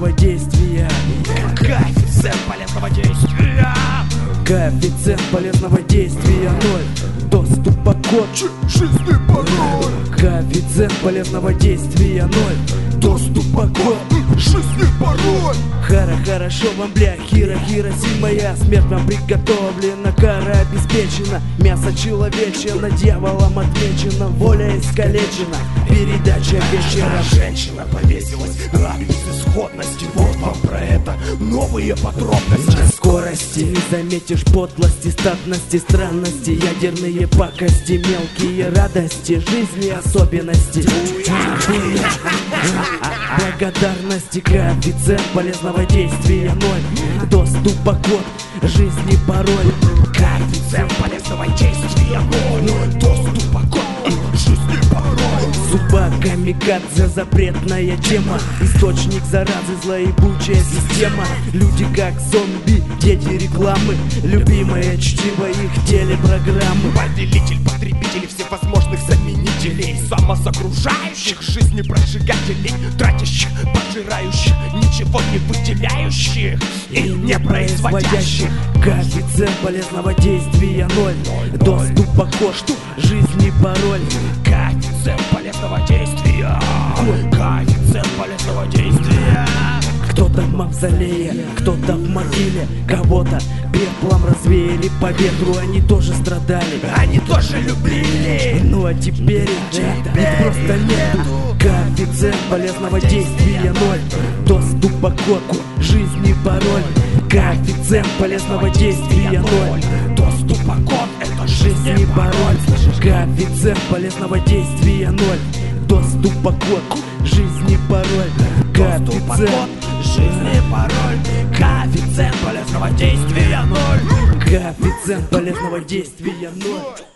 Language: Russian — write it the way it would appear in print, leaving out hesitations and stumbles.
полезного действия. Коэффициент полезного действия. Коэффициент полезного действия 0. Доступа код. Жизни пароль. Коэффициент полезного действия 0. Доступа код. Жизни пароль. Хорошо вам, бля, Хиросима, моя смерть вам приготовлена, кара обеспечена, мясо человечено, дьяволом отмечено, воля искалечена, передача вечера. Женщина повесилась от безысходности. Вот вам про это новые подробности. На скорости не заметишь подлости, статности, странности, ядерные пакости, мелкие радости, жизни особенности. Благодарности, коэффициент полезного действия 0. Доступа код, жизни пароль. Коэффициент полезного действия 0. Доступа код, жизни пароль. Судьба камикадзе, запретная тема, источник заразы, злоебучая система. Люди как зомби, дети рекламы, любимое чтиво их телепрограммы. Повелитель потребителей всевозможных заменителей, самозагружающих жизни прожигателей, тратящих, пожирающих, ничего не выделяющих и не производящих. Коэффициент полезного действия 0. Доступа код, жизни пароль. Коэффициент полезного действия. Коэффициент полезного действия. Кто-то в мавзолее, кто-то в могиле, кого-то пеплом развеяли по ветру, они тоже страдали, они тоже любили. Ну а теперь их просто нету. Коэффициент полезного действия 0. Доступа код, жизни пароль. Коэффициент полезного действия 0. Доступа код, это жизни пароль. Коэффициент полезного действия 0. Доступа код, жизни пароль. Коэффициент жизни пароль. Коэффициент полезного действия 0. Коэффициент полезного действия 0.